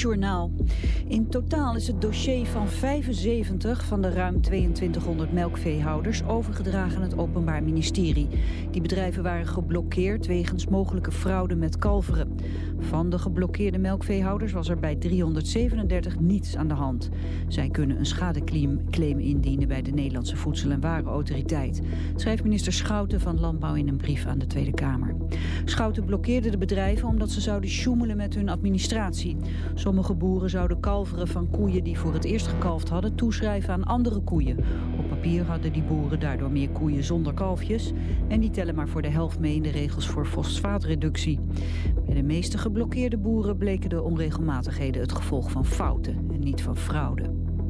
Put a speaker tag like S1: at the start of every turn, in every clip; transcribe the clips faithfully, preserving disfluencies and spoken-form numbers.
S1: Journaal. In totaal is het dossier van vijfenzeventig van de ruim tweeëntwintighonderd melkveehouders overgedragen aan het Openbaar Ministerie. Die bedrijven waren geblokkeerd wegens mogelijke fraude met kalveren. Van de geblokkeerde melkveehouders was er bij driehonderdzevenendertig niets aan de hand. Zij kunnen een schadeclaim indienen bij de Nederlandse Voedsel- en Warenautoriteit, schrijft minister Schouten van Landbouw in een brief aan de Tweede Kamer. Schouten blokkeerde de bedrijven omdat ze zouden sjoemelen met hun administratie. Sommige boeren zouden kalveren van koeien die voor het eerst gekalfd hadden toeschrijven aan andere koeien. Op papier hadden die boeren daardoor meer koeien zonder kalfjes en die tellen maar voor de helft mee in de regels voor fosfaatreductie. Bij de meeste geblokkeerde boeren bleken de onregelmatigheden het gevolg van fouten en niet van fraude.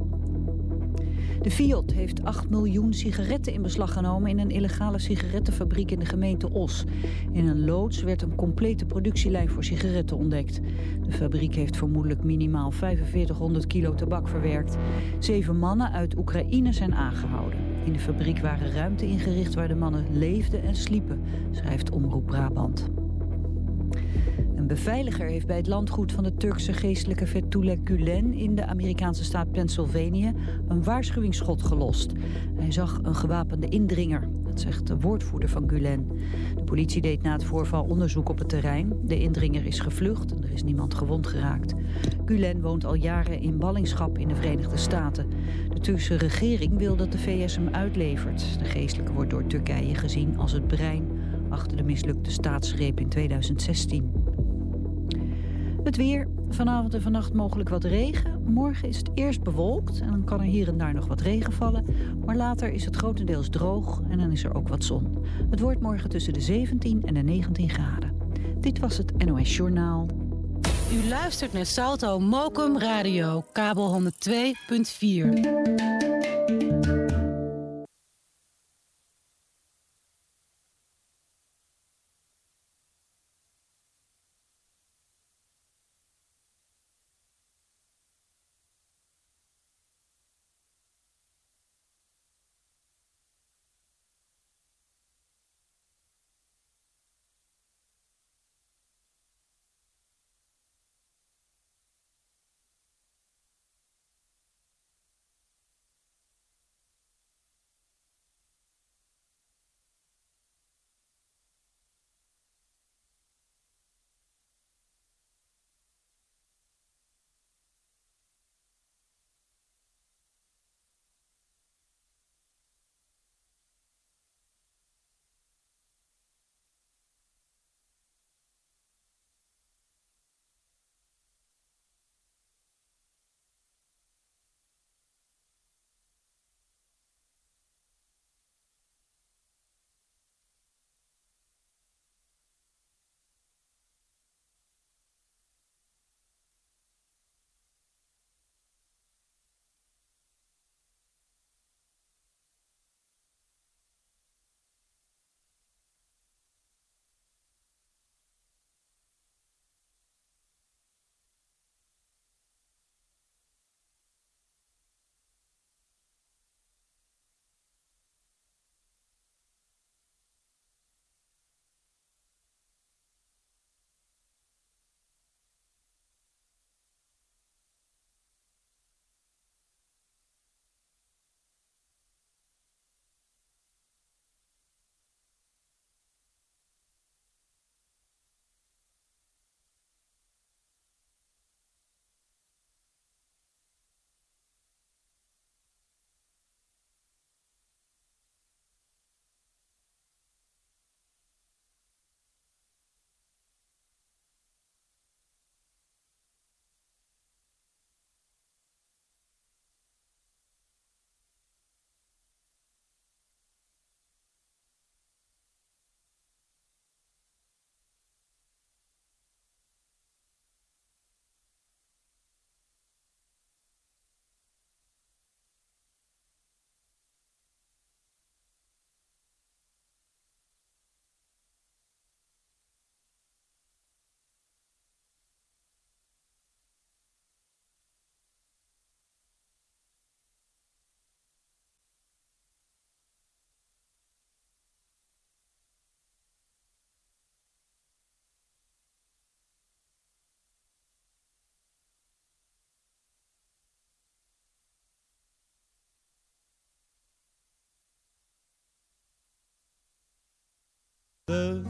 S1: De Fiat heeft acht miljoen sigaretten in beslag genomen in een illegale sigarettenfabriek in de gemeente Os. In een loods werd een complete productielijn voor sigaretten ontdekt. De fabriek heeft vermoedelijk minimaal vijfenveertighonderd kilo tabak verwerkt. Zeven mannen uit Oekraïne zijn aangehouden. In de fabriek waren ruimte ingericht waar de mannen leefden en sliepen, schrijft Omroep Brabant. Een beveiliger heeft bij het landgoed van de Turkse geestelijke Fethullah Gülen in de Amerikaanse staat Pennsylvania een waarschuwingsschot gelost. Hij zag een gewapende indringer, dat zegt de woordvoerder van Gülen. De politie deed na het voorval onderzoek op het terrein. De indringer is gevlucht en er is niemand gewond geraakt. Gülen woont al jaren in ballingschap in de Verenigde Staten. De Turkse regering wil dat de V S hem uitlevert. De geestelijke wordt door Turkije gezien als het brein achter de mislukte staatsgreep in tweeduizend zestien. Het weer, vanavond en vannacht mogelijk wat regen. Morgen is het eerst bewolkt en dan kan er hier en daar nog wat regen vallen. Maar later is het grotendeels droog en dan is er ook wat zon. Het wordt morgen tussen de zeventien en de negentien graden. Dit was het N O S Journaal.
S2: U luistert naar Salto Mokum Radio, kabel honderd twee punt vier.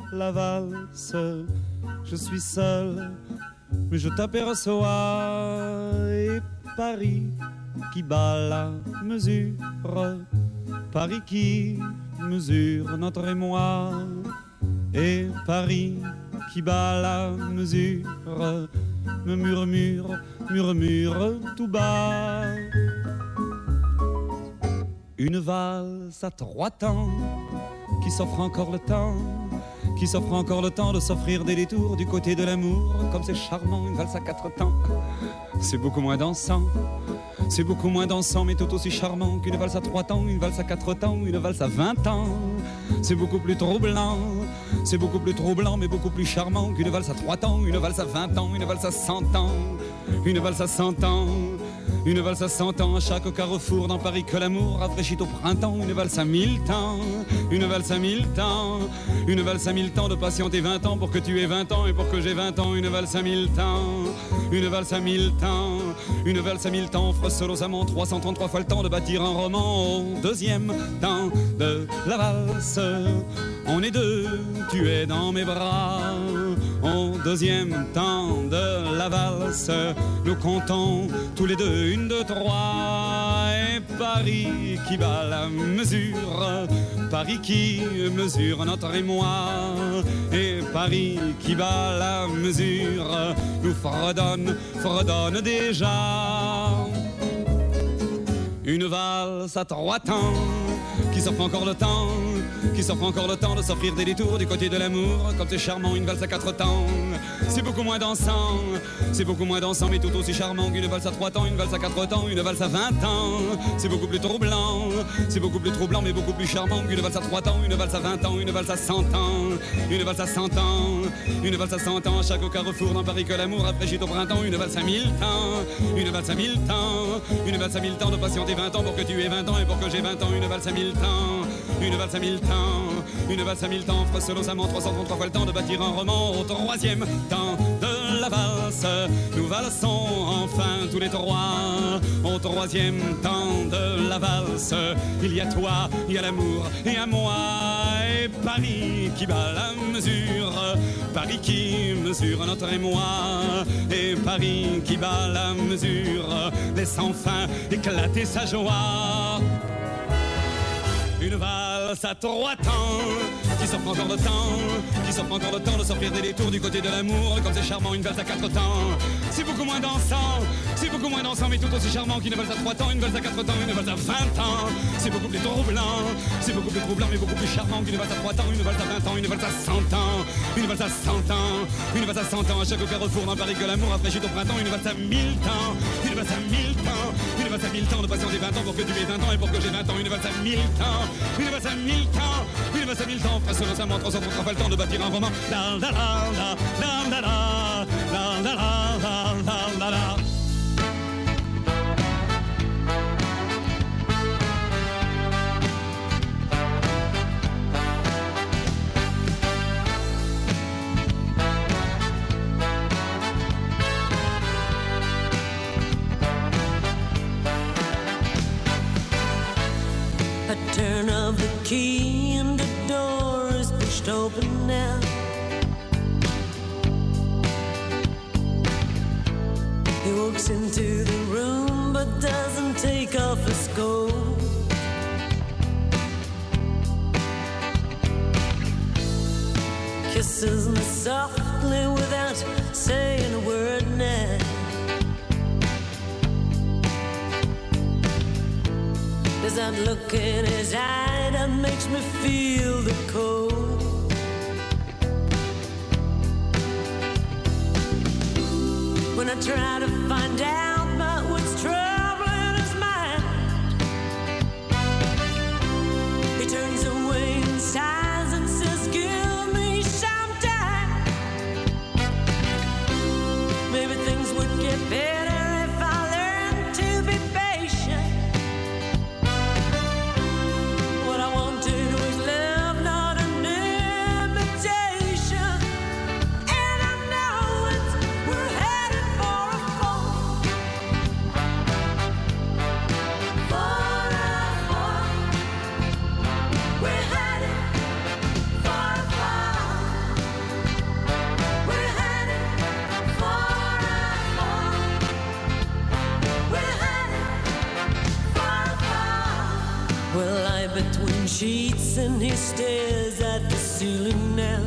S3: la valse. Je suis seul, mais je t'aperçois. Et Paris qui bat la mesure, Paris qui mesure notre émoi. Et Paris qui bat la mesure me murmure, murmure tout bas. Une valse à trois temps qui s'offre encore le temps, qui s'offre encore le temps de s'offrir des détours du côté de l'amour. Comme c'est charmant, une valse à quatre temps, c'est beaucoup moins dansant. C'est beaucoup moins dansant mais tout aussi charmant qu'une valse à trois temps, une valse à quatre temps, une valse à vingt ans. C'est beaucoup plus troublant, c'est beaucoup plus troublant mais beaucoup plus charmant qu'une valse à trois temps, une valse à vingt ans, une valse à cent ans, une valse à cent ans. Une valse à cent ans à chaque carrefour dans Paris que l'amour rafraîchit au printemps. Une valse à mille temps, une valse à mille temps, une valse à mille temps de patienter vingt ans pour que tu aies vingt ans et pour que j'ai vingt ans. Une valse à mille temps, une valse à mille temps, une valse à mille temps offre seul aux amants trois cent trente-trois fois le temps de bâtir un roman. Au deuxième temps de la valse, on est deux, tu es dans mes bras. Au deuxième temps de la valse, nous comptons tous les deux une, deux, trois. Et Paris qui bat la mesure, Paris qui mesure notre émoi. Et Paris qui bat la mesure nous fredonne, fredonne déjà. Une valse à trois temps qui s'offre encore le temps, qui s'offre encore le temps de s'offrir des détours du côté de l'amour. Comme c'est charmant, une valse à quatre temps, c'est beaucoup moins dansant, c'est beaucoup moins dansant mais tout aussi charmant qu'une valse à trois temps, une valse à quatre temps, une valse à vingt ans. C'est beaucoup plus troublant, c'est beaucoup plus troublant mais beaucoup plus charmant qu'une valse à trois temps, une valse à vingt ans, une valse à cent ans, une valse à cent ans, une valse à cent ans à chaque carrefour dans Paris que l'amour rafraîchit au printemps. Une valse à mille temps, une valse à mille temps, une valse à mille temps de patienter vingt ans pour que tu aies vingt ans et pour que j'ai vingt ans. Une valse à mille temps, une valse à mille temps, une valse à mille temps offre seul aux amants trois cent trente-trois fois le temps de bâtir un roman. Au troisième temps de la valse, nous valsons enfin tous les trois. Au troisième temps de la valse, il y a toi, il y a l'amour et à moi. Et Paris qui bat la mesure, Paris qui mesure notre émoi. Et Paris qui bat la mesure laisse enfin éclater sa joie. Une valse à trois temps qui s'offre encore le temps, qui s'offre encore le temps de s'offrir des détours du côté de l'amour. Comme c'est charmant, une valse à quatre temps, c'est beaucoup moins dansant, c'est beaucoup moins dansant mais tout aussi charmant qu'une valse à trois temps, une valse à quatre temps, une valse à vingt ans. C'est beaucoup plus troublant, c'est beaucoup plus troublant mais beaucoup plus charmant qu'une valse à trois temps, une valse à vingt ans, une valse à cent ans, une valse à cent ans, une valse à cent ans à chaque carrefour dans Paris que l'amour rafraîchit au printemps. Une valse à mille temps, une valse à mille temps, une valse à mille temps de patienter vingt ans pour que tu aies vingt ans et pour que j'ai vingt ans. Une valse à mille temps, une valse à mille temps, une valse à mille temps, fasse le samant, trois cent trente-trois fois le temps de bâtir un roman. La la la la la la la la la la la la la.
S4: Turn of the key and the door is pushed open now. He walks into the room but doesn't take off his coat. Kisses me softly without saying a word now. There's that look in his eye that makes me feel the cold. When I try to find out about what's troubling his mind, he turns away and sighs and says, give me some time. Maybe things would get better if I learned to be patient. sheets and he stares at the ceiling now.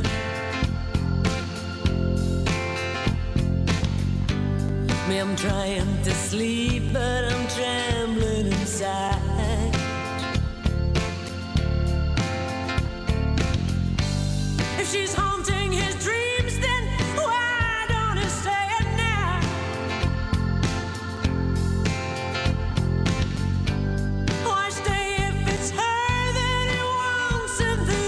S4: Me, I'm trying to sleep, but I'm trembling inside. If she's haunting his dreams, then why don't he say it now? Why stay if it's her that he wants in the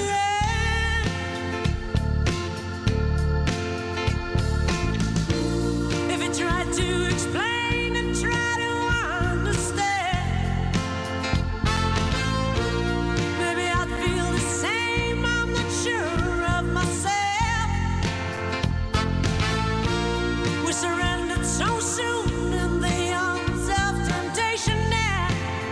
S4: end? If he tried to explain and try to understand, maybe I'd feel the same. I'm not sure of myself. We surrendered so soon in the arms of temptation now.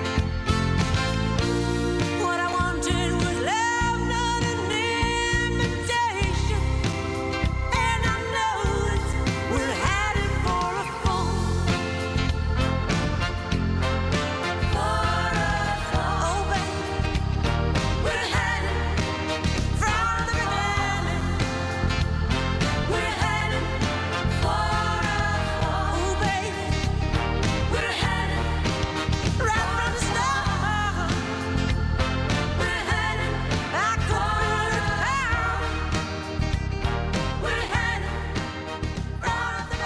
S4: What I wanted was love, not an invitation. And I know that we're headed for a fall. For a fall. Oh, baby, we're headed from the beginning. We're headed for a fall. Oh, baby, we're headed right from the start. We're headed back to the town. We're headed from the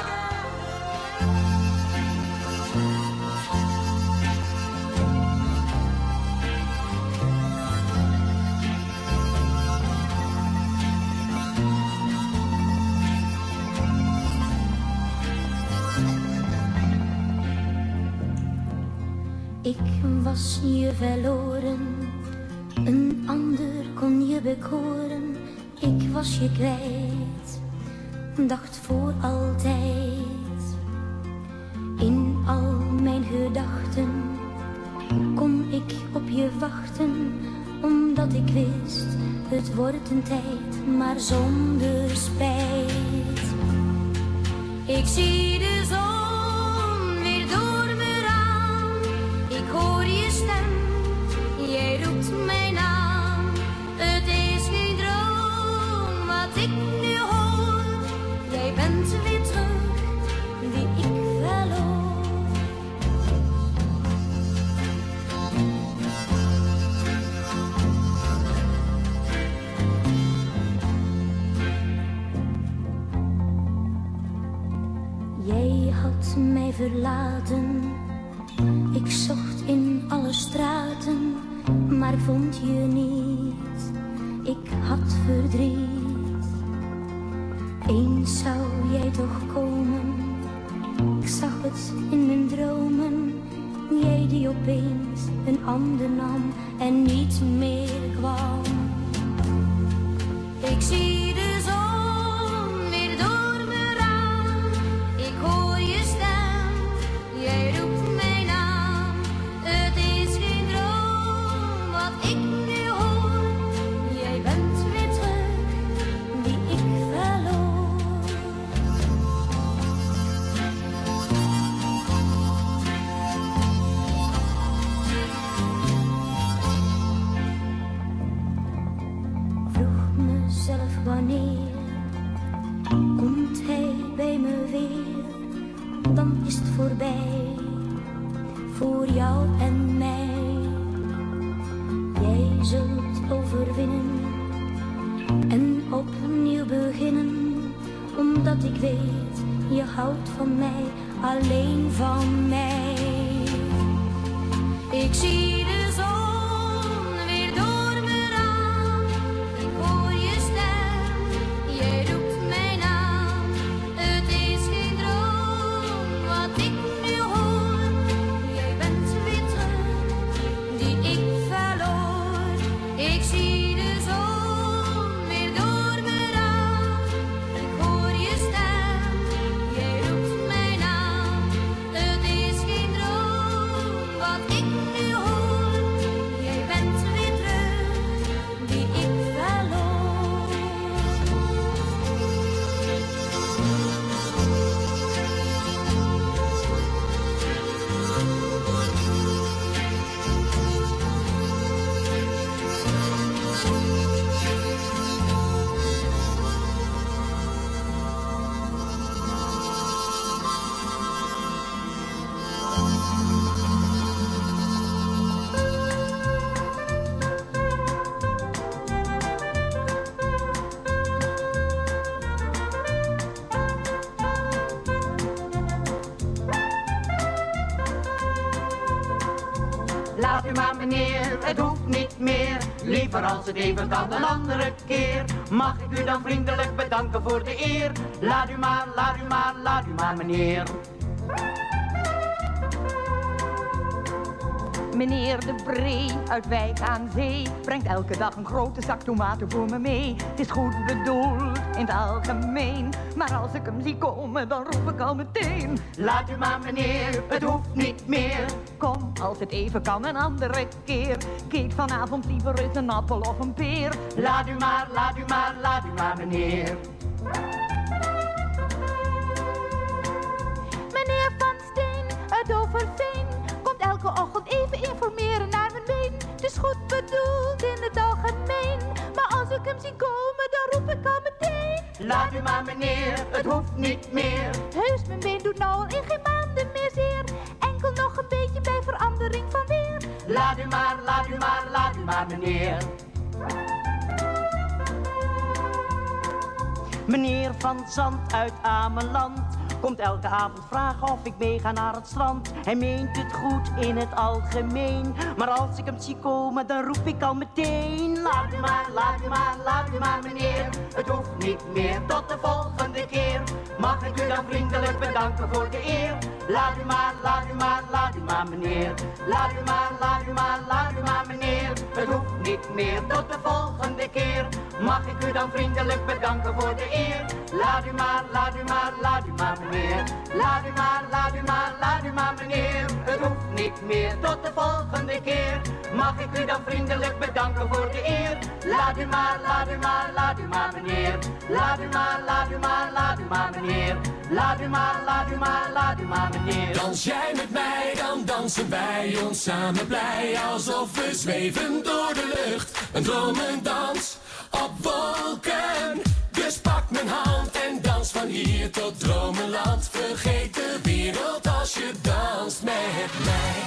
S5: Ik was je verloren, een ander kon je bekoren. Ik was je kwijt, dacht voor altijd. In al mijn gedachten kon ik op je wachten, omdat ik wist, het wordt een tijd, maar zonder spijt. Ik zie de zon weer door me raam. Ik hoor je stem, jij roept mijn naam. Het is geen droom wat ik nu hoor. Jij bent weer terug, die ik verloor. Jij had mij verlaten. Ik zocht in alle straten, maar vond je niet. Ik had verdriet. Eens zou jij toch komen. Ik zag het in mijn dromen. Jij die opeens een ander nam en niet meer kwam. Ik zie de zon weer door me raam. Ik hoor je stem, jij roept mijn naam. Het is geen droom wat ik nu hoor. Jij bent weer terug, die ik verloor. Vroeg mezelf wanneer komt hij bij me weer, dan is het voorbij, voor jou en mij. Jij zult overwinnen en opnieuw beginnen, omdat ik weet, je houdt van mij, alleen van mij. Ik zie de zon weer door me raam. Ik hoor je stem, jij roept mijn naam. Het is geen droom wat ik nu hoor. Jij bent weer terug, die ik verloor. Ik zie de zon weer door me raam. Ik hoor je stem, jij roept mijn naam. Het is geen droom wat ik nu hoor.
S6: laat u maar meneer, het hoeft niet meer. Liever als het even kan een andere keer. Mag ik u dan vriendelijk bedanken voor de eer? Laat u maar, laat u maar, laat u maar meneer.
S7: Meneer De Bree uit Wijk aan Zee brengt elke dag een grote zak tomaten voor me mee. Het is goed bedoeld in het algemeen, maar als ik hem zie komen dan roep ik al meteen.
S6: Laat u maar meneer, het hoeft niet meer.
S7: Kom, als het even kan een andere keer. Keek vanavond liever eens een appel of een peer.
S6: Laat u maar, laat u maar, laat u maar meneer.
S7: Meneer Van Steen uit Overveen komt elke ochtend even informeren naar mijn been. Het is goed bedoeld in het algemeen, maar als ik hem zie komen dan roep ik al meteen.
S6: Laat u maar meneer, het hoeft niet meer.
S7: Heus, mijn been doet nou al in geen maanden meer zeer. Enkel nog een beetje bij verandering van weer.
S6: Laat u maar, laat u maar, laat u maar meneer. Meneer Van Zand uit Ameland komt elke avond vragen of ik meega naar het strand. Hij meent het goed in het algemeen, maar als ik hem zie komen dan roep ik al meteen. Laat u maar, laat u maar, laat u maar meneer. Het hoeft niet meer, tot de volgende keer. Mag ik u dan vriendelijk bedanken voor de eer? Laat u maar, laat u maar, laat u maar meneer. Laat u maar, laat u maar, laat u maar meneer. Het hoeft niet meer, tot de volgende keer. Mag ik u dan vriendelijk bedanken voor de eer? Laat u maar, laat u maar, laat u maar meneer. Laat u maar, laat u maar, laat u maar meneer. Het hoeft niet meer, tot de volgende keer. Mag ik u dan vriendelijk bedanken voor de eer? Laat u maar, laat u maar, laat u maar meneer. Laat u maar, laat u maar, laat u maar meneer. Laat u maar, laat u maar, laat u maar meneer.
S8: Dans jij met mij, dan dansen wij ons samen blij. Alsof we zweven door de lucht. Een dromendans op wolken. Dus pak mijn hand en dans van hier tot Dromenland. Vergeet de wereld als je danst met mij.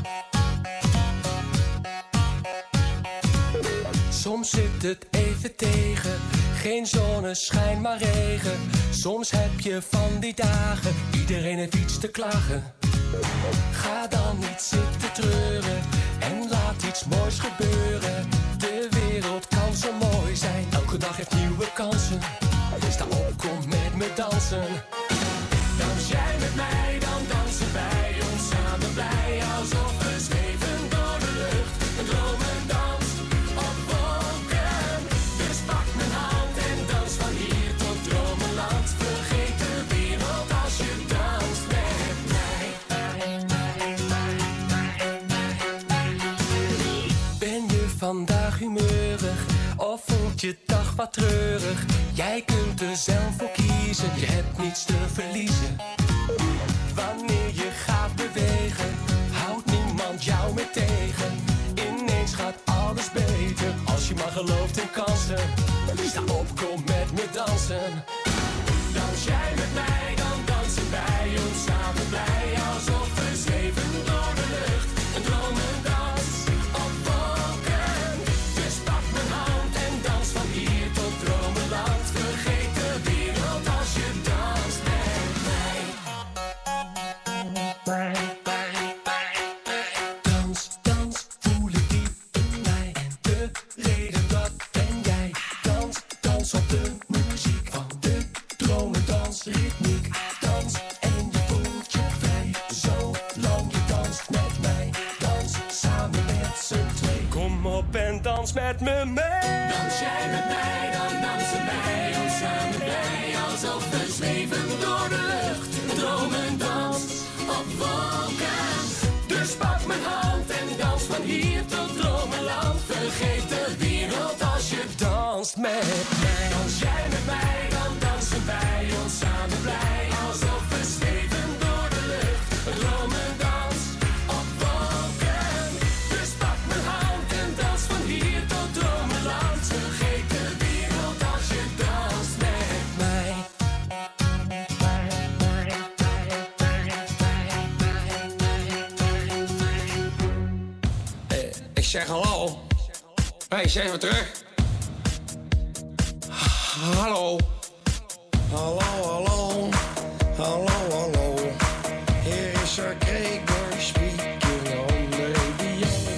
S8: Soms zit het even tegen, geen zonneschijn maar regen. Soms heb je van die dagen, iedereen heeft iets te klagen. Ga dan niet zitten treuren en laat iets moois gebeuren. De wereld kan zo mooi zijn, elke dag heeft nieuwe kansen. Sta op, kom met me dansen. Dans jij met mij, dan dansen wij ons samen blij. Alsof we zweven door de lucht, een dromendans op wolken. Dus pak mijn hand en dans van hier tot Dromenland. Vergeet de wereld als je danst met mij. Ben je vandaag humeurig of voelt je dag wat treurig? Jij kunt er zelf voor kiezen, je hebt niets te verliezen. Wanneer je gaat bewegen, houdt niemand jou meer tegen. Ineens gaat alles beter, als je maar gelooft in kansen. Sta op, kom met me dansen. Dans jij met mij, dan dansen wij ons samen blij. Alsof we zweven door de lucht, een dromendans op wolken. Dus pak mijn hand en dans van hier tot Dromenland. Vergeet de wereld als je danst met mij. Dans, dans, voel het diep in mij. En de reden dat ben jij. Dans, dans op de muziek van de dromendansritmiek. Dans en je voelt je vrij. Zolang je danst met mij. Dans samen met z'n twee. Kom op en dans met me mee. Dans jij met mij, dan dansen wij ons samen blij. Alsof we zweven door de lucht. Een dromendans op wolken. Dus pak mijn hand en dans van hier tot Dromenland. Vergeet de wereld als je danst met mij. Dans jij met mij, dan dansen wij ons samen blij. Alsof we zweven door de lucht. Een dromendans op wolken. Dus pak mijn hand en dans van hier tot Dromenland. Vergeet de wereld als je danst met mij.
S9: Eh, ik zeg hallo. Hé, hey, zeg maar terug. Hallo. Hallo, hallo. Hallo, hallo. Hier is er Gregor speaking on the radio.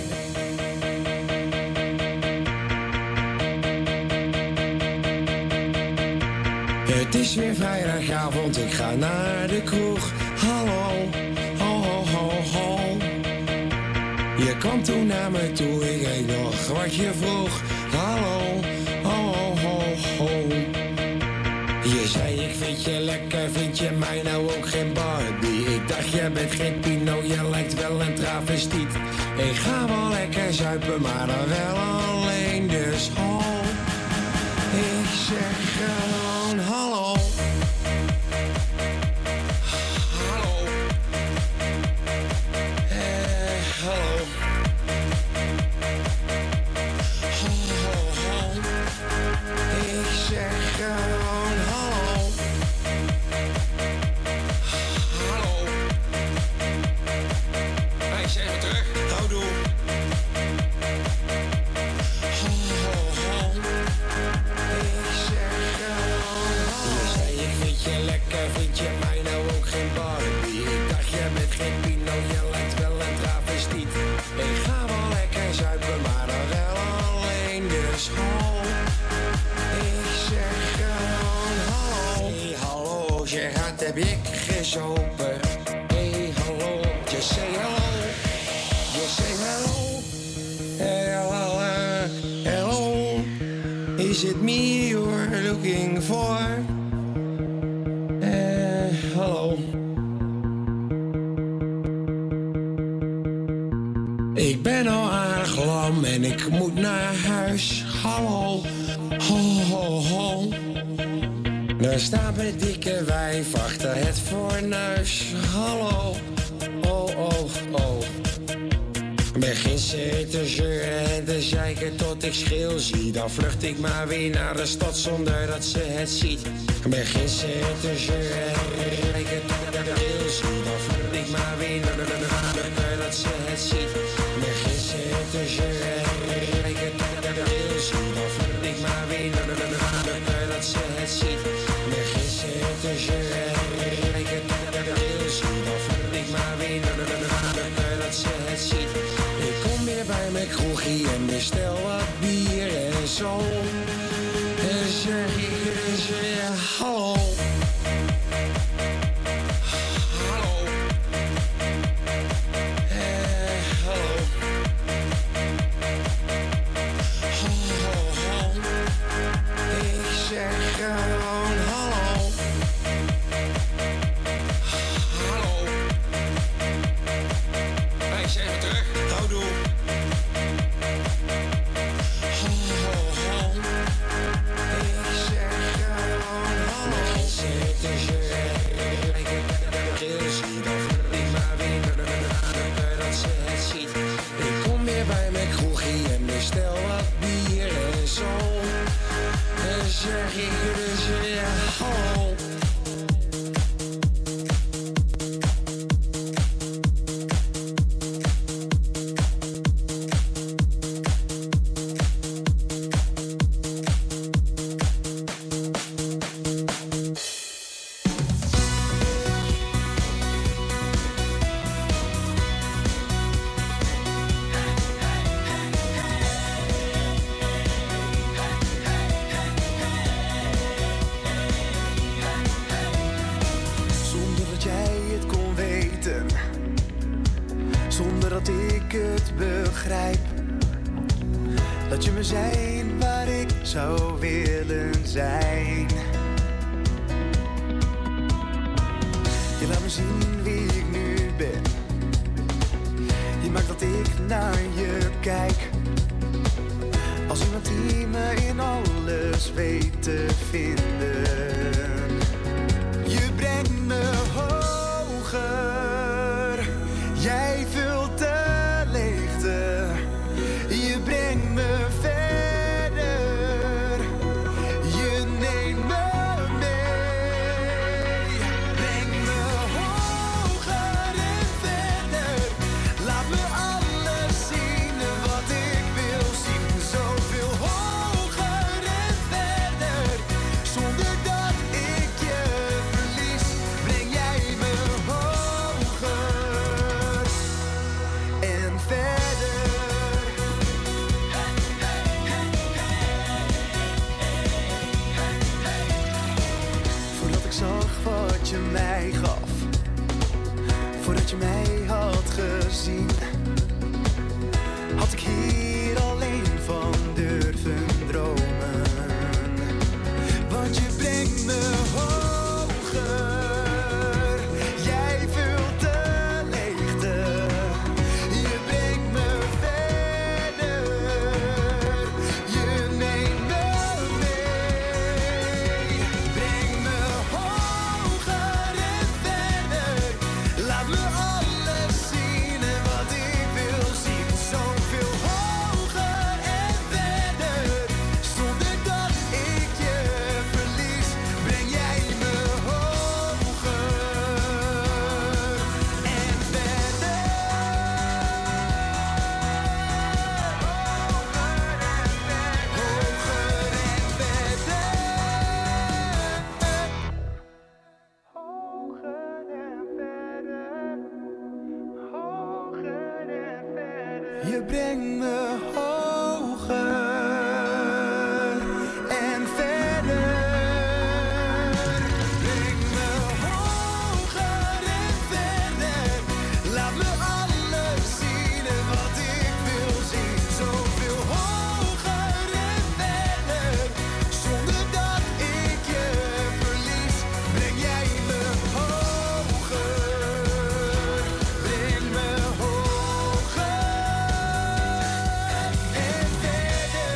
S10: is weer vrijdagavond, ik ga naar de kroeg. Hallo, ho, ho, ho, ho. Je kwam toen naar me toe, ik weet nog wat je vroeg. Hallo, ho, ho, ho, ho. Je zei ik vind je lekker, vind je mij nou ook geen Barbie? Ik dacht je bent geen Pino, je lijkt wel een travestiet. Ik ga wel lekker zuipen, maar dan wel alleen, dus ho. Ik zeg gewoon hallo. Hallo. Eh, hallo. Ho, ho, ho. Ik zeg gewoon hallo. Hallo.
S9: Wij zijn weer terug.
S10: Houdoe. Ho, ho, ho. Ik zeg gewoon hallo. Je zei ik vind je lekker, vind je mij nou ook geen Barbie? Ik dacht je bent geen Pino, je lijkt wel een travestiet. Ik ga wel lekker zuipen, maar dan wel alleen, dus ho. Ik zeg gewoon hallo. Hey hallo, je gaat heb ik gezopen. Hey hallo, je say hallo. You say hello. Hello, uh, hello. Is it me you're looking for? Eh, hallo. Ik ben al aardig lam en ik moet naar huis. Hallo, ho, ho, ho. Daar staat mijn dikke wijf achter het fornuis. Hallo, oh, oh, oh. Begin ze te zeuren en te zeiken tot ik schil zie. Dan vlucht ik maar weer naar de stad zonder dat ze het ziet. Begin ze te zeuren en te zeiken tot ik schil zie. Dan vlucht ik maar weer naar de stad zonder dat ze het ziet. Begin ze te zeuren en te zeiken tot ik schil zie. Dan vlucht ik maar weer naar de stad zonder dat ze het ziet. Begin ze te zeuren en te zeiken tot ik schil zie. Dan vlucht ik maar weer naar de stad zonder dat ze het ziet. Ik kom weer bij mijn kroegie en bestel wat bier en zo. En zeg ik dus weer hallo. Hallo. Eh, hallo. Ho, ho, ho. Ik zeg gewoon hallo. Hallo.
S9: Wij zijn weer terug.
S10: Houdoe. Ho, ho, ho. Ik zeg gewoon hallo. Begin ze te zeuren. Ik heb het heel zie. Dan vlucht ik maar weer naar de zonder dat ze het ziet. Ik kom weer bij mijn kroegie en bestel wat bier en zo. En zeg ik dus weer hallo.
S11: Zonder dat jij het kon weten, zonder dat ik het begrijp, dat je me zijn waar ik zou willen zijn. Je laat me zien wie ik nu ben, je maakt dat ik naar je kijk, als iemand die me in alles weet te vinden. Je brengt me hoger, jij vult de leegte. Je brengt me verder, je neemt me mee. Breng me hoger en verder, laat me alles zien wat ik wil zien. Zoveel hoger en verder, zonder dat jij had gezien, had ik hier alleen van durven dromen. Want je brengt me hoger, jij vult de leegte. Je brengt me verder, je neemt me mee. Breng me hoger en verder, laat me alles zien en wat ik wil zien. Zoveel hoger en verder, zonder dat ik je verlies. Breng jij me hoger en verder. Je brengt me hoger en verder. Breng me hoger en verder. Laat me alles zien en wat ik wil zien. Zoveel hoger en verder, zonder dat ik je verlies. Breng jij me hoger, breng me hoger en verder.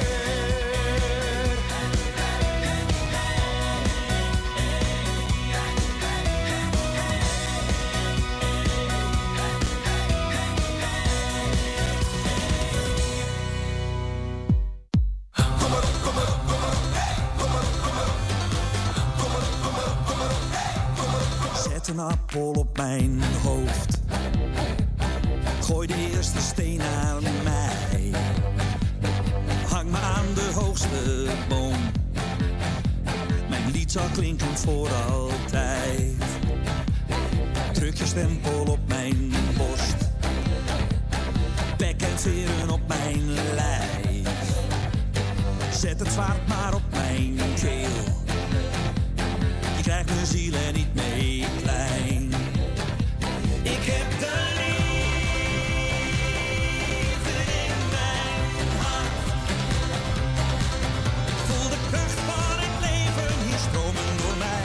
S12: Zet een appel op mijn hoofd. Gooi de eerste steen aan mij. Hang me aan de hoogste boom. Mijn lied zal klinken voor altijd. Druk je stempel op mijn borst. Pek en veren op mijn lijf. Zet het zwaard maar op mijn keel. Je krijgt mijn ziel en niet mee klein. Ik heb de liefde in mijn hart. Voel de kracht van het leven hier stromen door mij.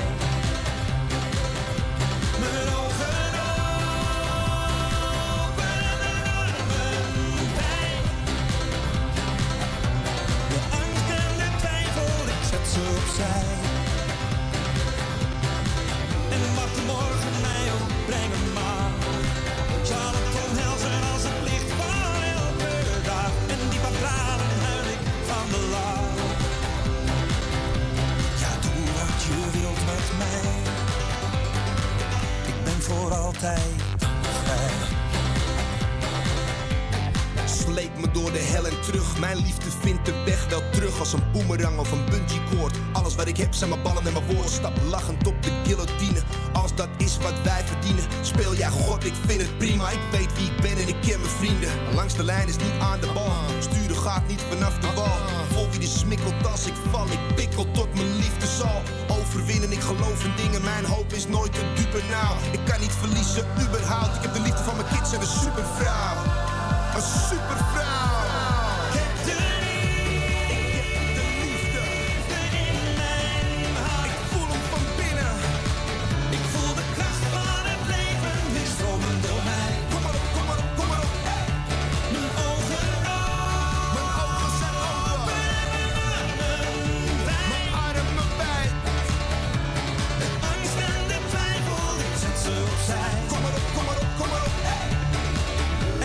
S12: Mijn ogen open en mijn armen wijd. De angst en de twijfel, ik zet ze opzij. En wat de morgen mij ook brengen mag, zal het omhelzen als het licht van elke dag. En die paar tranen huil ik van de lach. Ja, doe wat je wilt met mij. Ik ben voor altijd vrij.
S13: Sleep me door de hel en terug. Mijn liefde vindt de weg wel terug als een boemerang of een bungee cord. Alles wat ik heb zijn mijn ballen en mijn woorden. Stap lachend op de guillotine. Als dat is wat wij verdienen. Speel jij God, ik vind het prima. Ik weet wie ik ben en ik ken mijn vrienden. Langs de lijn is niet aan de bal. Sturen gaat niet vanaf de wal. Vol wie de smikkelt als ik val. Ik pikkel tot mijn liefde zal overwinnen. Ik geloof in dingen. Mijn hoop is nooit te dupe nou. Ik kan niet verliezen, überhaupt. Ik heb de liefde van mijn kids en een supervrouw. Een supervrouw. Ik heb de liefde, liefde in mijn hart. Ik voel hem van binnen. Ik voel de kracht van het leven weer stromen door mij. Kom maar op, kom maar op, kom maar op. Mijn ogen open. Mijn ogen zijn open. Mijn armen wijd. De angst en de twijfel, ik zet ze opzij. Kom maar op, kom maar op, kom maar op.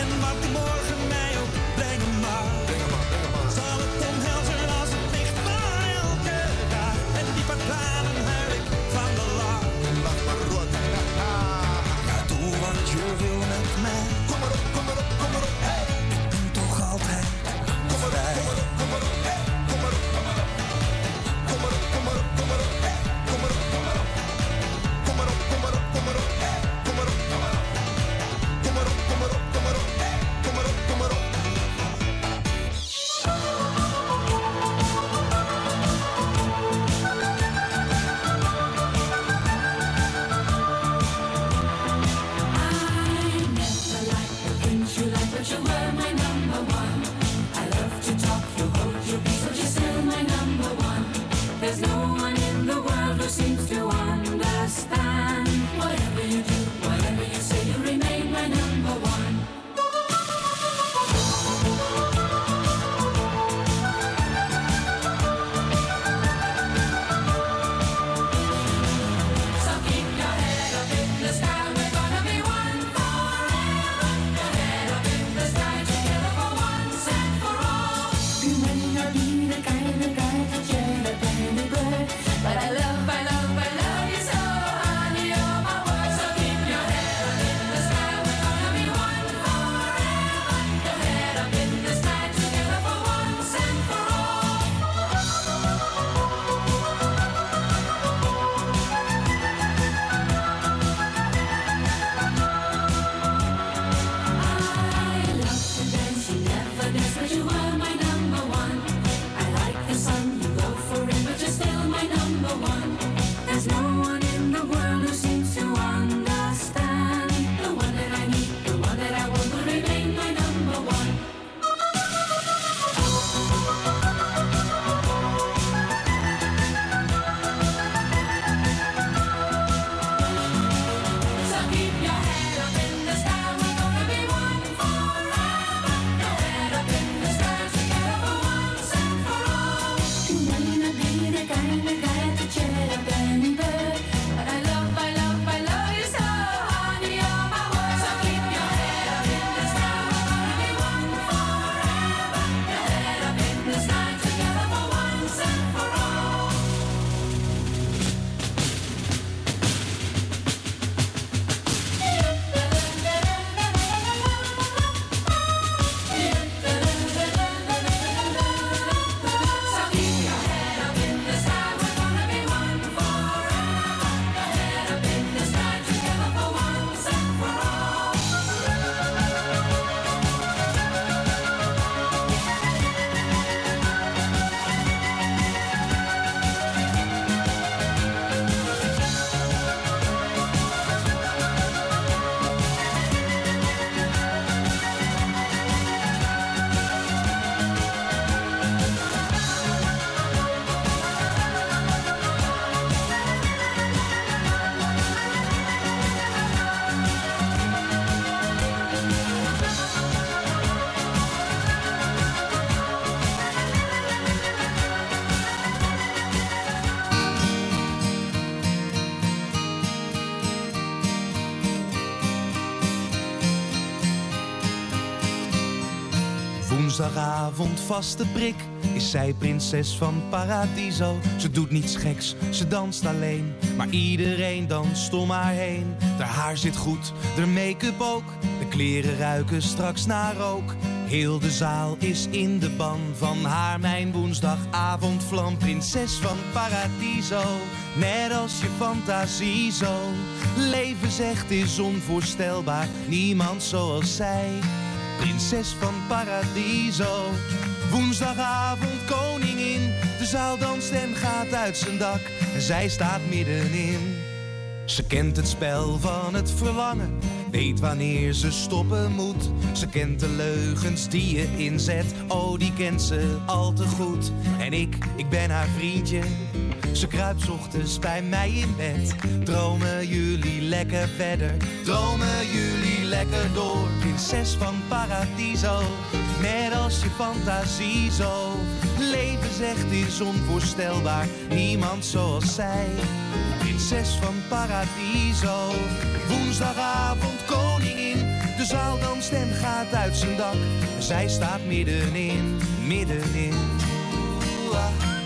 S14: Woensdagavond vaste prik, is zij prinses van Paradiso. Ze doet niets geks, ze danst alleen, maar iedereen danst om haar heen. Haar haar zit goed, haar make-up ook, de kleren ruiken straks naar rook. Heel de zaal is in de ban van haar, mijn woensdagavondvlam. Prinses van Paradiso, net als je fantasie zo. Leven zegt is onvoorstelbaar, niemand zoals zij. Prinses van Paradiso, woensdagavond koningin. De zaal danst en gaat uit zijn dak en zij staat middenin. Ze kent het spel van het verlangen, weet wanneer ze stoppen moet. Ze kent de leugens die je inzet, oh die kent ze al te goed. En ik, ik ben haar vriendje, ze kruipt 's ochtends bij mij in bed. Dromen jullie lekker verder, dromen jullie lekker door. Prinses van Paradiso, net als je fantasie zo. Leven zegt is onvoorstelbaar, niemand zoals zij. Prinses van Paradiso, woensdagavond koningin. De zaal danst en gaat uit zijn dak, zij staat middenin, middenin. Oeh,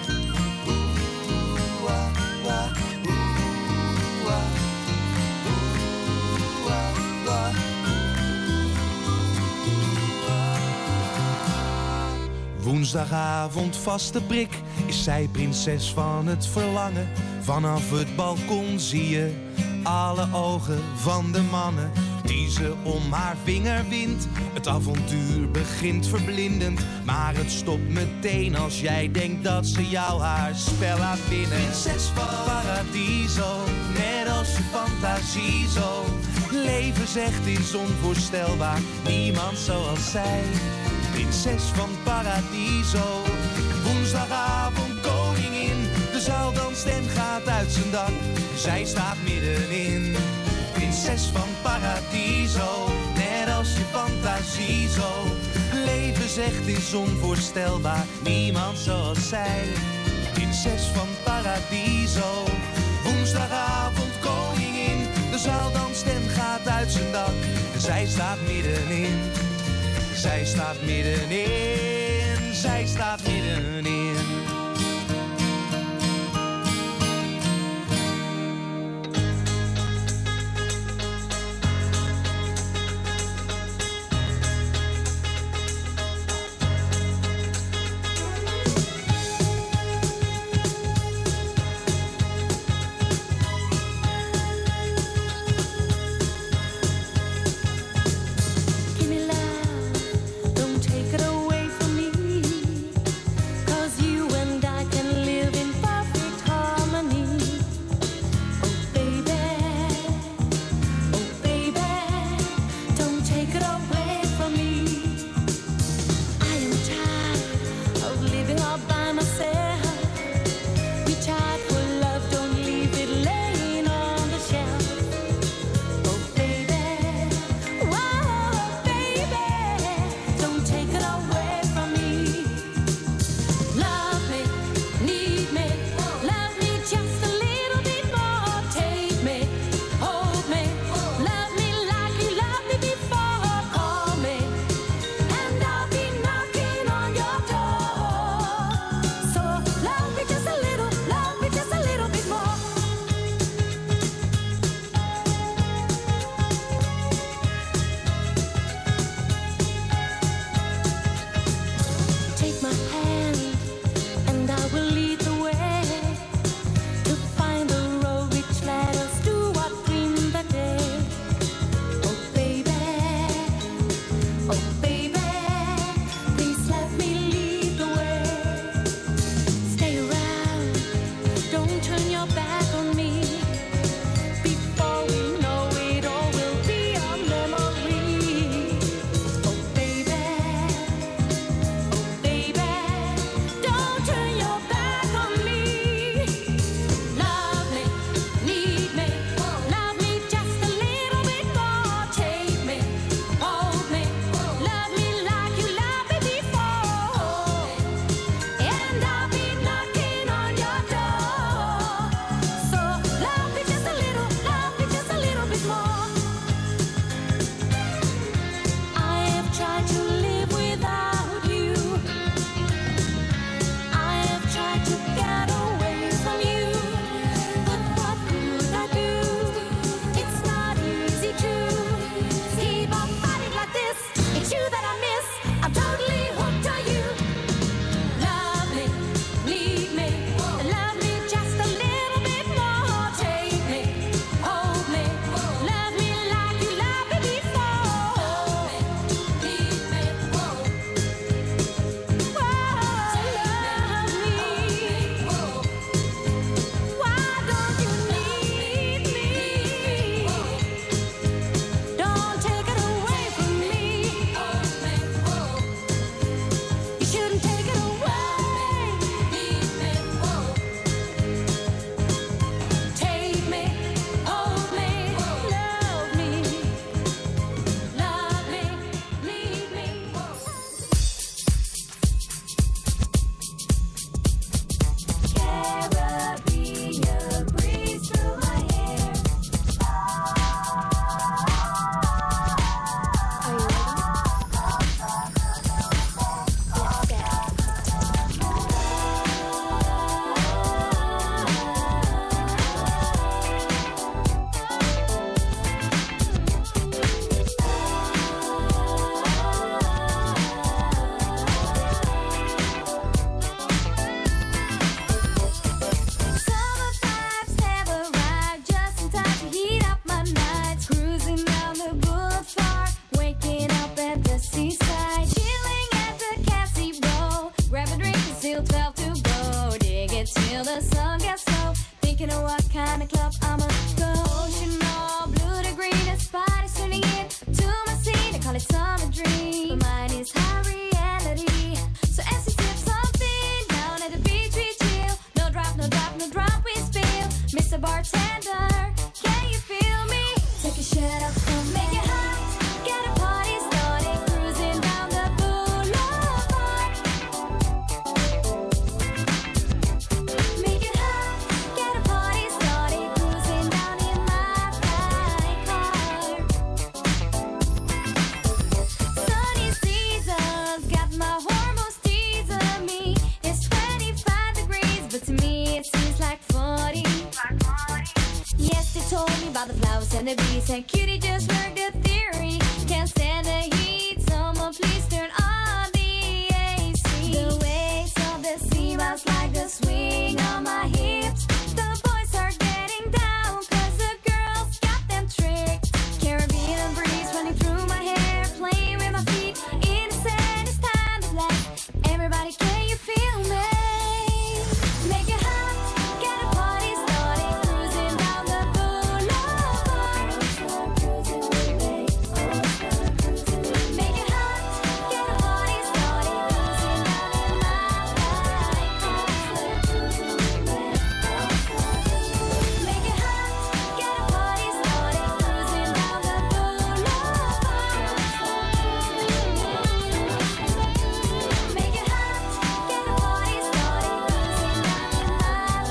S14: woensdagavond vaste prik, is zij prinses van het verlangen. Vanaf het balkon zie je alle ogen van de mannen die ze om haar vinger wint. Het avontuur begint verblindend, maar het stopt meteen als jij denkt dat ze jou haar spel laat winnen. Prinses van Paradiso, net als je fantasie zo. Leven zegt is onvoorstelbaar, niemand zoals zij. Prinses van Paradiso, woensdagavond koningin. De zaal danst en gaat uit zijn dak, zij staat middenin. Prinses van Paradiso, net als je fantasie zo. Leven zegt is onvoorstelbaar, niemand zoals zij. Prinses van Paradiso, woensdagavond koningin. De zaal danst en gaat uit zijn dak, zij staat middenin. Zij staat middenin, zij staat middenin.
S5: Love You know what kind of club I'ma go. Ocean all blue to green, a spot is turning in to my scene. I call it summer dream, but mine is high reality. So as you sip something down at the beach we chill. No drop, no drop, no drop we spill. Mister Bartender, can you feel me? Take a shot up from me. Make it hot, get a party started, cruising down the boulevard. Make it hot, get a party started, cruising down in my fly car. Sunny seasons got my hormones teasing me. It's twenty-five degrees, but to me it seems like forty. Yes, they told me about the flowers and the bees, and cutie just heard the theory. Can't stand the heat, someone please turn on the A C. The waves of the sea bounce like the swing on my hips. The boys are getting down, cause the girls got them tricked. Caribbean breeze running through my hair, playing with my feet in the sand. It's time to blast. Everybody, can you feel me? Make it hot, get a party started, cruising down the boulevard. Make it hot, get a party started, cruising down in my fly car. Make it hot, get a party started, cruising down the boulevard. Make it hot, get a party started, cruising down in my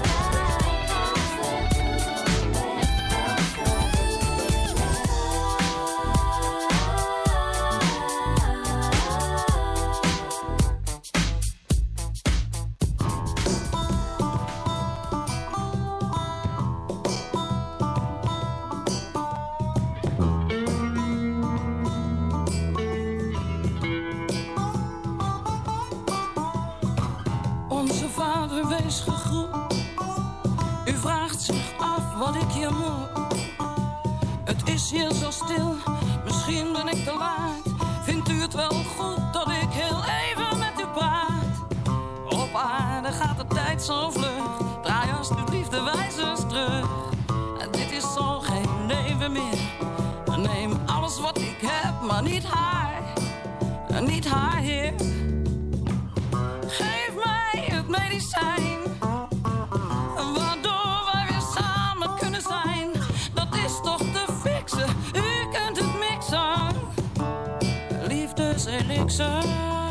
S15: Onze vader wees gegroet. U vraagt zich af wat ik hier moet. Het is hier zo stil, misschien ben ik te laat. Vindt u het wel goed dat ik heel even met u praat? Op aarde gaat de tijd zo vlug. Draai alsjeblieft de wijzers terug. En dit is zo geen leven meer. Neem alles wat ik heb, maar niet haar. Niet haar, heer. Geef mij het medicijn, waardoor wij weer samen kunnen zijn. Dat is toch te fixen, u kunt het mixen. Liefdeselixer.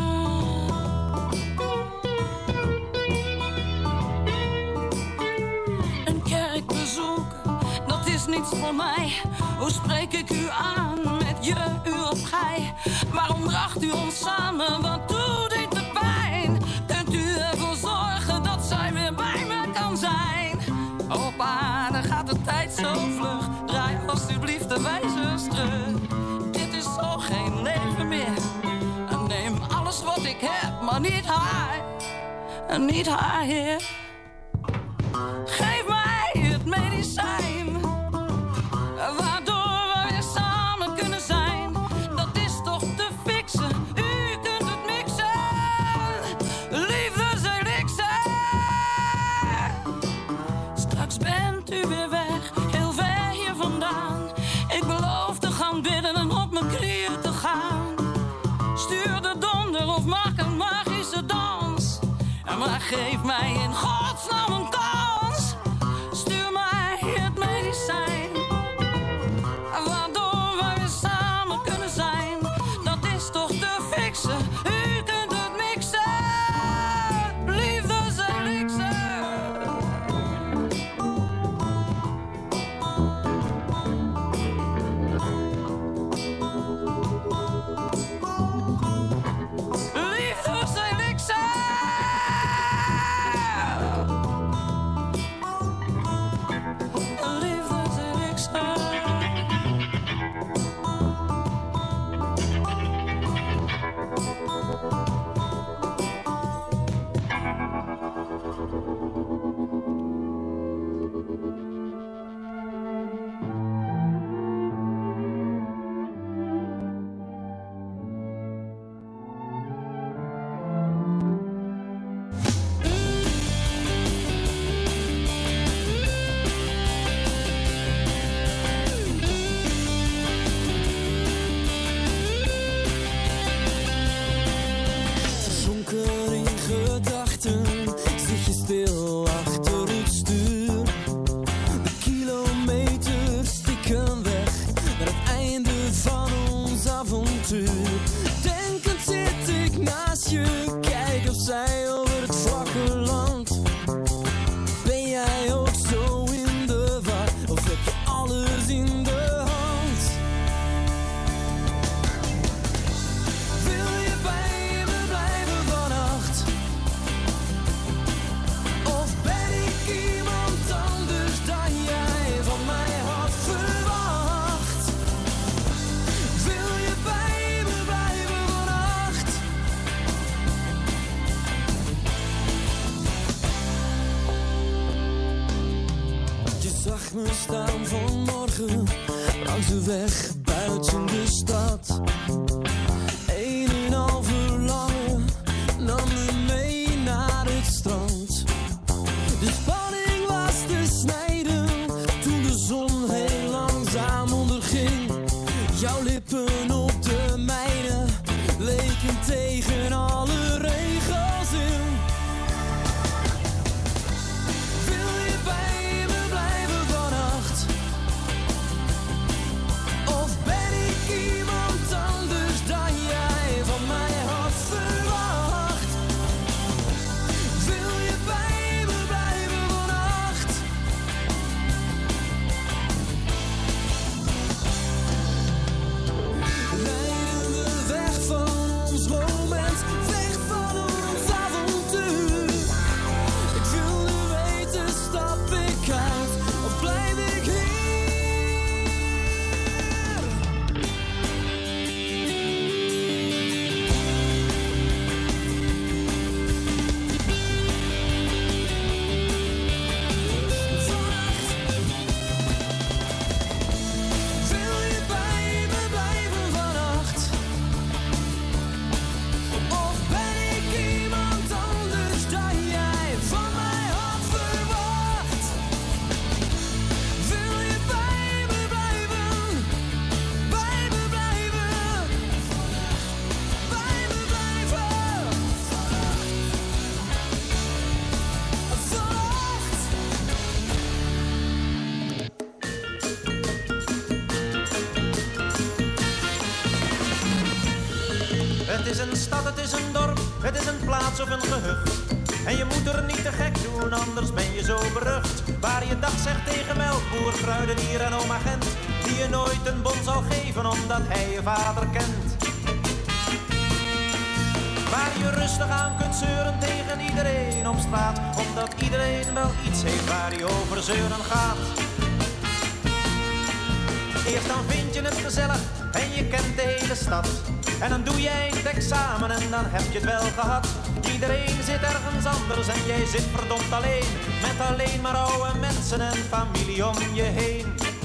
S15: Een kerk bezoeken, dat is niets voor mij. Hoe spreek ik u aan met je, u of gij? Waarom bracht u ons samen, wat doet dit de pijn? Kunt u ervoor zorgen dat zij weer bij me kan zijn? Op aarde gaat de tijd zo vlug. Draai alsjeblieft de wijzers terug. Dit is zo geen leven meer. En neem alles wat ik heb, maar niet haar. En niet haar, heer. Geef mij het medicijn, waardoor we weer samen kunnen zijn. Dat is toch te fixen, u kunt het mixen. Liefdeselixer. Straks bent u weer weg, heel ver hier vandaan. Ik beloof te gaan bidden en op mijn knieën te gaan. Stuur de donder of maak een magische dans. Maar geef mij in godsnaam een kans. Stuur mij het medicijn, waardoor we weer samen kunnen zijn. Dat is toch te fixen, u kunt het mixen. Liefdeselixer. Liefdeselixer.
S16: avontuur. Denkend zit ik naast je, kijk of zij over het vlakke land. Ben jij ook zo in de war, of heb je alles in de hand? Wil je bij me blijven vannacht? Of ben ik iemand anders dan jij van mij had verwacht? Wil je bij me blijven vannacht? Je zag me staan vanmorgen langs de weg buiten de stad. Een en al verlangen nam me mee naar het strand. De spanning was te snijden toen de zon heel langzaam onderging. Jouw lippen op de mijne leken tegen alle regels in. Wil je bij me blijven vannacht? Of ben ik iemand anders dan jij van mij had verwacht? Wil je bij me blijven vannacht? Leiden we weg van ons moment, weg van ons avontuur. Ik wilde weten, stap ik uit of blijf ik hier? Wil je bij me blijven vannacht? Of ben ik iemand anders dan jij van mij had verwacht? Wil je bij me blijven? Bij me blijven? Bij me blijven?
S17: Het is een stad, het is een dorp, het is een plaats of een gehucht. En je moet er niet te gek doen, anders ben je zo berucht. Waar je dag zegt tegen melkboer, kruidenier en oma Gent, die je nooit een bon zal geven omdat hij je vader kent. Waar je rustig aan kunt zeuren tegen iedereen op straat, omdat iedereen wel iets heeft waar hij over zeuren gaat. Eerst dan vind je het gezellig en je kent de hele stad. En dan doe jij het examen en dan heb je het wel gehad. Iedereen zit ergens anders en jij zit verdomd alleen. Met alleen maar oude mensen en familie om je heen.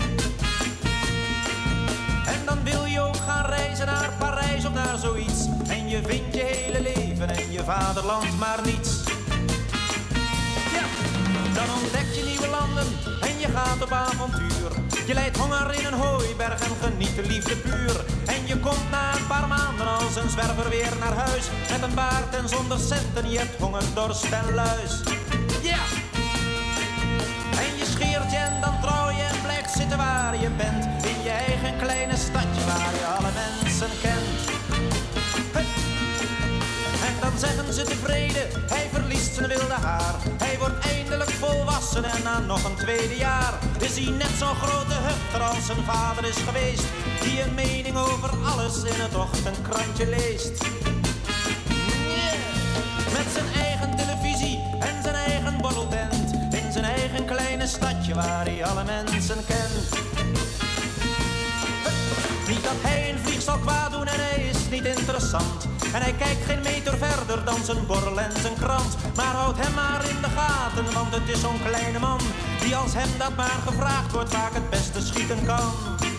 S17: En dan wil je ook gaan reizen naar Parijs of naar zoiets. En je vindt je hele leven en je vaderland maar niets. Ja, dan ontdek je nieuwe landen en je gaat op avontuur. Je lijdt honger in een hooiberg en geniet de liefde puur. En je komt na een paar maanden als een zwerver weer naar huis. Met een baard en zonder centen, je hebt honger, dorst en luis. Ja! En je scheert je en dan trouw je en blijft zitten waar je bent. In je eigen kleine stadje waar je alle mensen kent. Hey. En dan zeggen ze tevreden, hij verliest zijn wilde haar. Hij wordt eindelijk volwassen en na nog een tweede jaar is hij net zo'n grote hufter als zijn vader is geweest, die een mening over alles in het ochtendkrantje leest. Yeah. Met zijn eigen televisie en zijn eigen borreltent, in zijn eigen kleine stadje waar hij alle mensen kent. Niet dat hij een vlieg zal kwaad doen en hij is niet interessant. En hij kijkt geen meter verder dan zijn borrel en zijn krant. Maar houd hem maar in de gaten, want het is zo'n kleine man, die als hem dat maar gevraagd wordt vaak het beste schieten kan.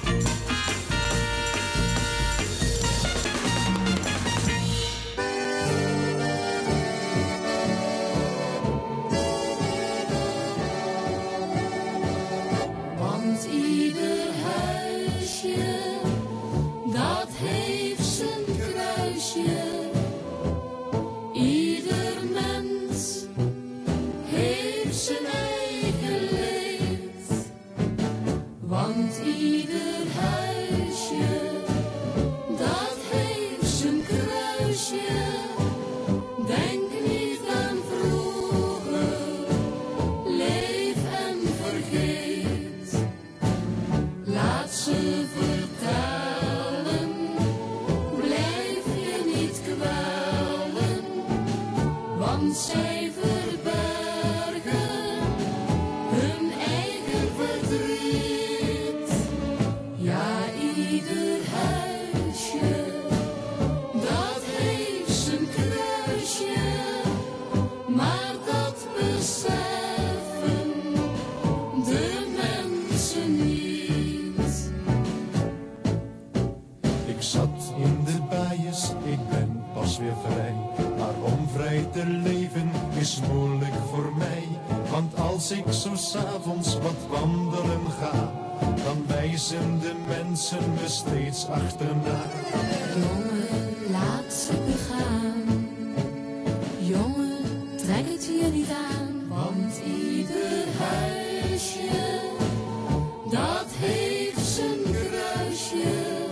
S18: Want ieder huisje, dat heeft zijn kruisje. Ieder mens heeft zijn eigen leed. Want ieder huisje want zij verbergen hun eigen verdriet. Ja, ieder huisje, dat heeft zijn kruisje, maar dat beseffen de mensen niet.
S19: Ik zat in de bijes, ik ben pas weer vrij. Maar om vrij te leven is moeilijk voor mij. Want als ik zo 's avonds wat wandelen ga, dan wijzen de mensen me steeds achterna.
S18: Jongen, laat ze begaan. Jongen, trek het je niet aan. Want ieder huisje, dat heeft zijn kruisje.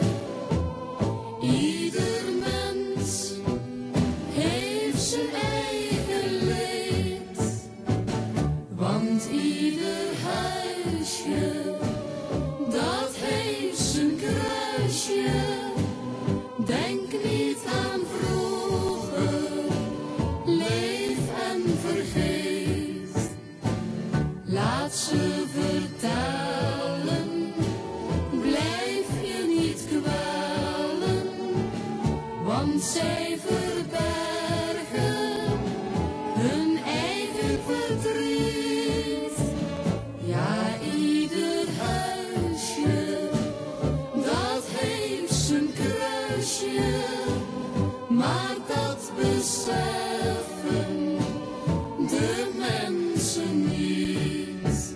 S18: Ieder mens heeft zijn eigen leed. Want ieder huisje, dat heeft zijn kruisje. Denk niet aan vroeger, leef en vergeet. Laat ze vertellen, blijf je niet kwellen. Want zij verbergen hun eigen verdriet. Ja, ieder huisje, dat heeft zijn kruisje, maar dat beseffen de mensen niet.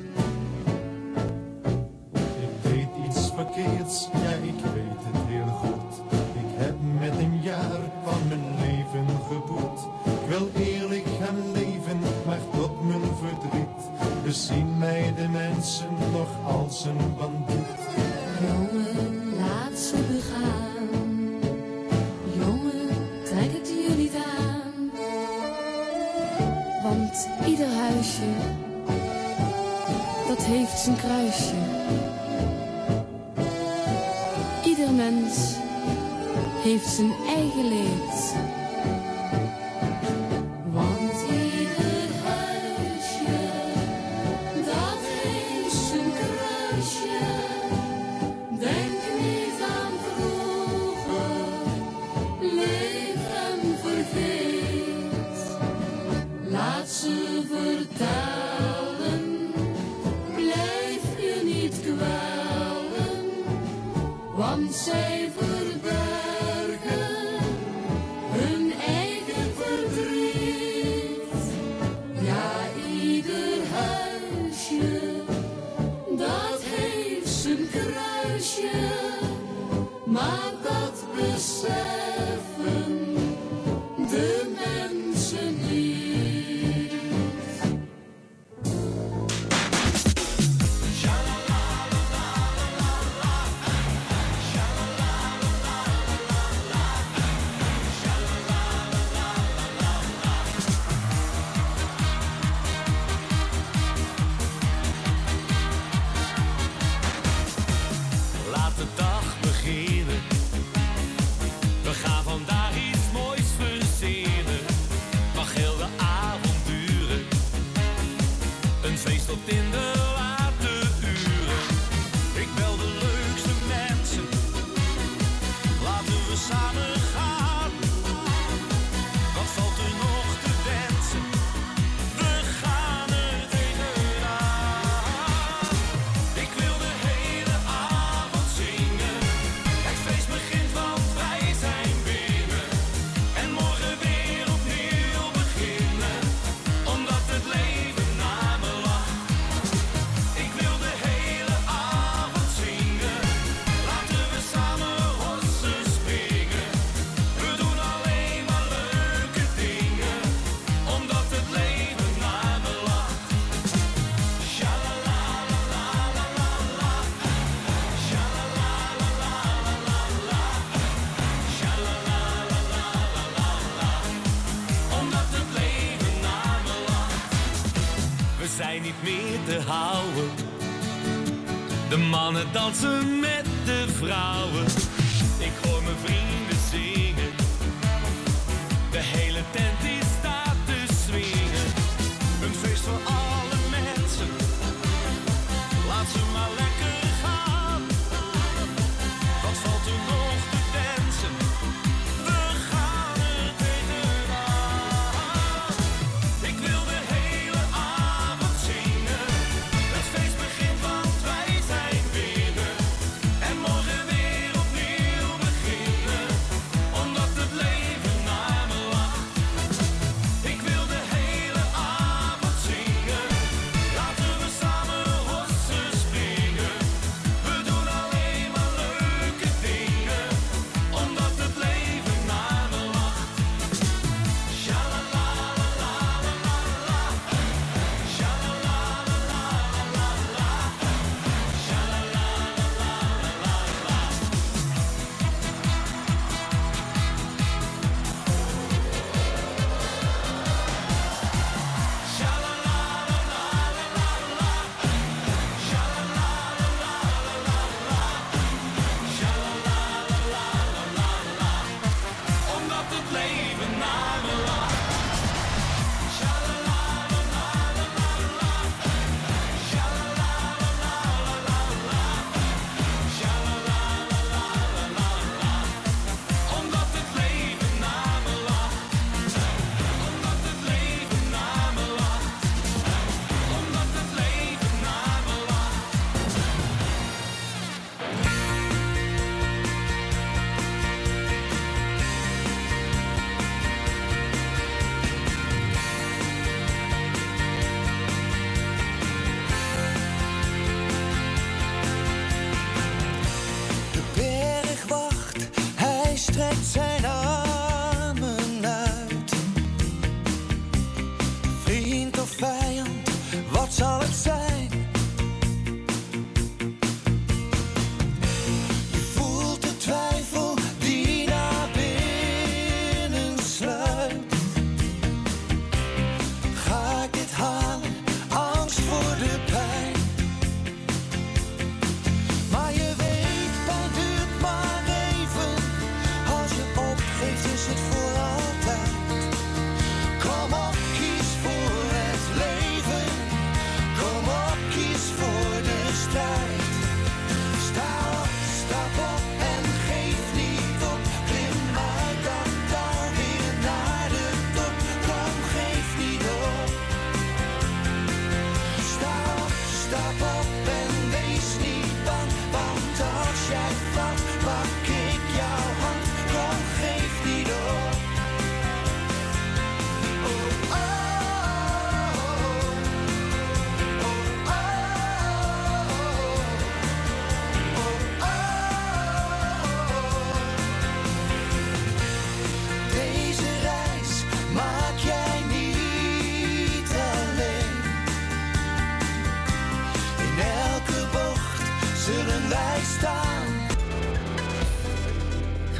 S19: Ik deed iets verkeerds, ja ik weet het heel goed. Ik heb met een jaar van mijn leven geboet. Ik wil eerlijk gaan leven, maar tot mijn verdriet bezien mij de mensen nog als een bandiet.
S18: Jongen, laat ze begaan. Jongen, trek het je niet aan. Want ieder huisje, dat heeft zijn kruisje. Ieder mens heeft zijn eigen leed. Want ieder huisje, dat heeft zijn kruisje. Denk niet aan vroeger, leef en vergeet. Laat ze vertellen, blijf je niet kwellen. Want zij verbergen hun eigen verdriet. Ja, ieder huisje, dat heeft zijn kruisje, maar dat beseffen de mensen niet.
S12: Laat de dag beginnen. We gaan vandaag iets moois verzinnen. Mag heel de avond duren. Een feest tot in de late uren. Ik bel de leukste mensen. Laten we samen gaan. Wat valt er nog te wensen? We gaan er tegenaan. Ik wil de hele avond zingen. Het feest begint, want wij zijn binnen. En morgen weer opnieuw beginnen. Omdat het leven naar me lacht. Ik wil de hele avond zingen. Laten we samen hossen springen. We doen alleen maar leuke dingen. Omdat het leven naar me lacht. Shalalalalala. Shalalalalala. Shalalalalala. Omdat het leven naar me lacht. We zijn niet meer te houden. De mannen dansen met de vrouwen. Ik hoor mijn vrienden zingen. De hele tent die staat te swingen.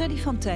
S1: Freddy van Tijn.